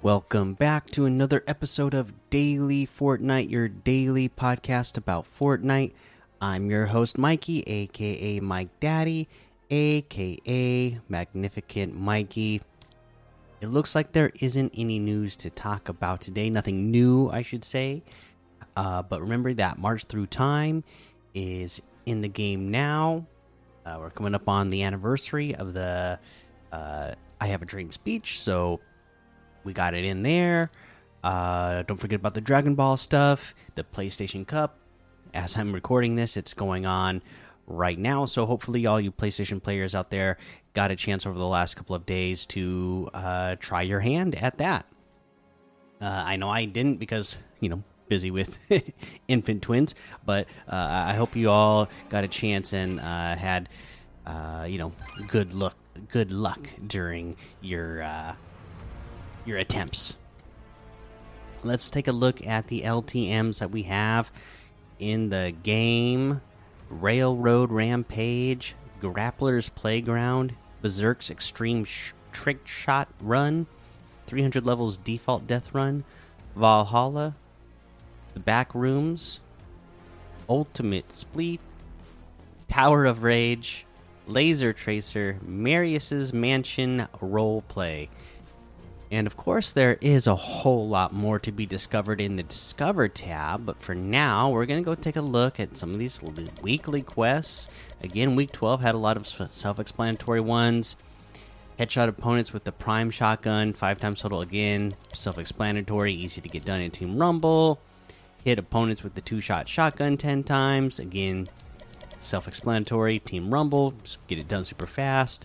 Welcome back to another episode of Daily Fortnite, your daily podcast about Fortnite. I'm your host, Mikey, aka Mike Daddy, aka Magnificent Mikey. It looks like there isn't any news to talk about today. Nothing new, I should say. But remember that March Through Time is in the game now. We're coming up on the anniversary of the I Have a Dream speech, so we got it in there. Don't forget about the Dragon Ball stuff, the PlayStation Cup. As I'm recording this, it's going on right now. So hopefully all you PlayStation players out there got a chance over the last couple of days to try your hand at that. I know I didn't because, busy with infant twins. But I hope you all got a chance and had, good luck during your attempts. Let's take a look at the LTMs that we have in the game. Railroad Rampage, Grappler's Playground, Berserk's Extreme Trick Shot Run, 300 levels Default Death Run, Valhalla, The Back Rooms, Ultimate Spleef, Tower of Rage, Laser Tracer, Marius's Mansion Roleplay. And of course, there is a whole lot more to be discovered in the Discover tab. But for now, we're going to go take a look at some of these weekly quests. Again, week 12 had a lot of self-explanatory ones. Headshot opponents with the Prime Shotgun, 5 times total. Again, self-explanatory, easy to get done in Team Rumble. Hit opponents with the 2-shot shotgun 10 times. Again, self-explanatory, Team Rumble. Just get it done super fast.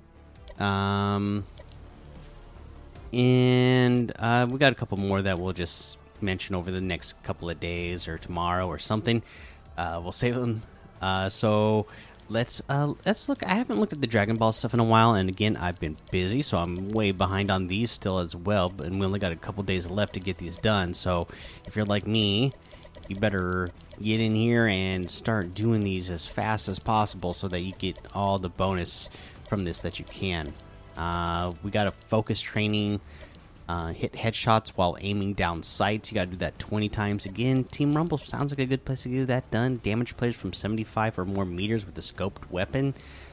And we got a couple more that we'll just mention over the next couple of days or tomorrow or something. We'll save them. So let's look. I haven't looked at the Dragon Ball stuff in a while, and again, I've been busy, so I'm way behind on these still as well. And we only got a couple days left to get these done. So if you're like me, you better get in here and start doing these as fast as possible so that you get all the bonus from this that you can. We got a focus training, hit headshots while aiming down sights. You got to do that 20 times. Again, Team Rumble sounds like a good place to get that done. Damage players from 75 or more meters with a scoped weapon.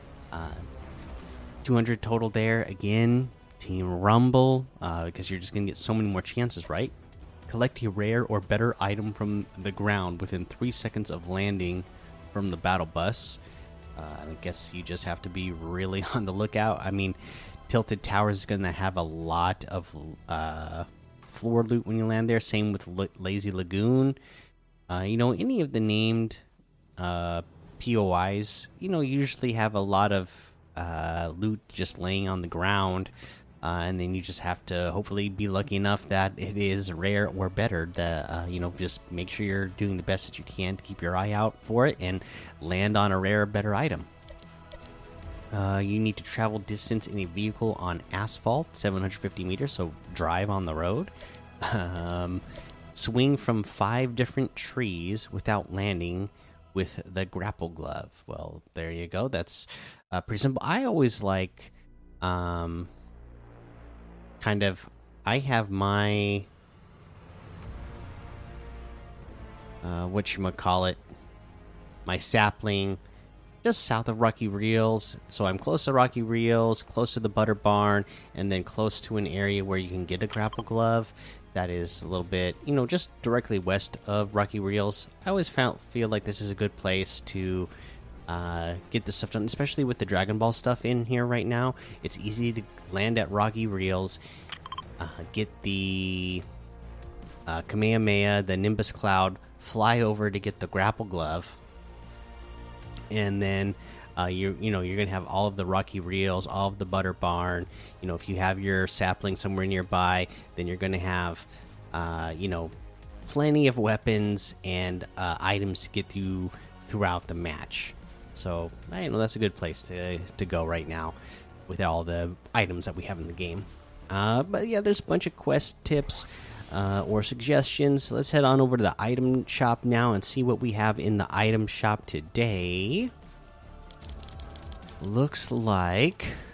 200 total there. Again, Team Rumble, because you're just going to get so many more chances, right? Collect a rare or better item from the ground within 3 seconds of landing from the battle bus. I guess you just have to be really on the lookout. I mean, Tilted Towers is going to have a lot of floor loot when you land there. Same with Lazy Lagoon. Any of the named POIs, usually have a lot of loot just laying on the ground. And then you just have to hopefully be lucky enough that it is rare or better. Just make sure you're doing the best that you can to keep your eye out for it and land on a rare or better item. You need to travel distance in a vehicle on asphalt, 750 meters, so drive on the road. Swing from 5 different trees without landing with the grapple glove. Well, there you go. That's pretty simple. I always like... I have my my sapling just south of Rocky Reels, so I'm close to Rocky Reels, close to the Butter Barn, and then close to an area where you can get a grapple glove that is a little bit, just directly west of Rocky Reels. I always feel like this is a good place to get this stuff done, especially with the Dragon Ball stuff in here right now. It's easy to land at Rocky Reels, get the Kamehameha, the Nimbus Cloud, fly over to get the grapple glove, and then you're gonna have all of the Rocky Reels, all of the Butter Barn. If you have your sapling somewhere nearby, then you're gonna have plenty of weapons and items to get you throughout the match. So that's a good place to go right now with all the items that we have in the game. But yeah, there's a bunch of quest tips or suggestions. Let's head on over to the item shop now and see what we have in the item shop today. Looks like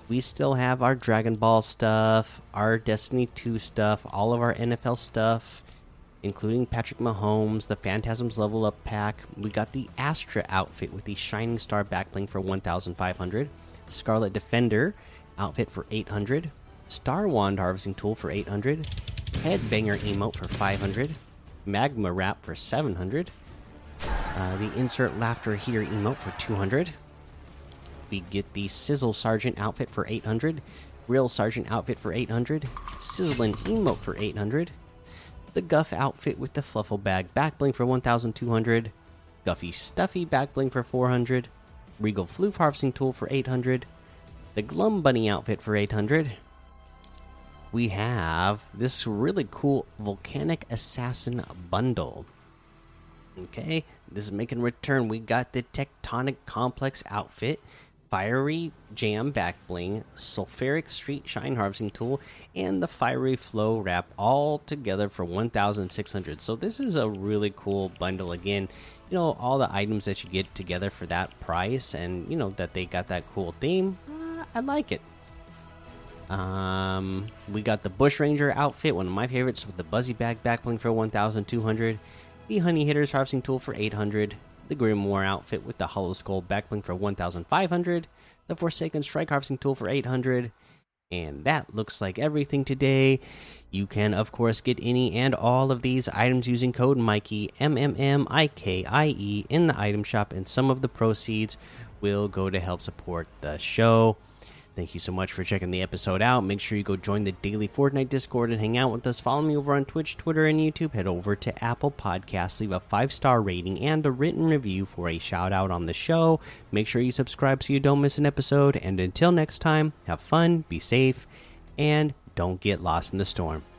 we still have our Dragon Ball stuff, our Destiny 2 stuff, all of our NFL stuff, including Patrick Mahomes, the Phantasms Level Up pack. We got the Astra outfit with the Shining Star backbling for 1,500, Scarlet Defender outfit for 800, Star Wand harvesting tool for 800, Headbanger emote for 500, Magma Wrap for 700, the Insert Laughter Here emote for 200. We get the Sizzle Sergeant outfit for 800, Grill Sergeant outfit for 800, Sizzlin' emote for 800, the Guff outfit with the Fluffle Bag backbling for 1,200, Guffy Stuffy backbling for 400, Regal Floof harvesting tool for 800, the Glum Bunny outfit for 800. We have this really cool Volcanic Assassin bundle. Okay, this is making a return. We got the Tectonic Complex outfit, Fiery Jam backbling, Sulfuric Street Shine harvesting tool, and the Fiery Flow wrap all together for 1,600. So this is a really cool bundle. Again, you know, all the items that you get together for that price, and you know that they got that cool theme. I like it. We got the Bush Ranger outfit, one of my favorites, with the Buzzy Bag backbling for 1,200, the Honey Hitters harvesting tool for 800, the Grimoire outfit with the Hollow Skull backbling for 1,500, the Forsaken Strike harvesting tool for 800, and that looks like everything today. You can, of course, get any and all of these items using code Mikey, MMMIKIE, in the item shop, and some of the proceeds will go to help support the show. Thank you so much for checking the episode out. Make sure you go join the daily Fortnite Discord and hang out with us. Follow me over on Twitch, Twitter, and YouTube. Head over to Apple Podcasts, leave a 5-star rating and a written review for a shout out on the show. Make sure you subscribe so you don't miss an episode. And until next time, have fun, be safe, and don't get lost in the storm.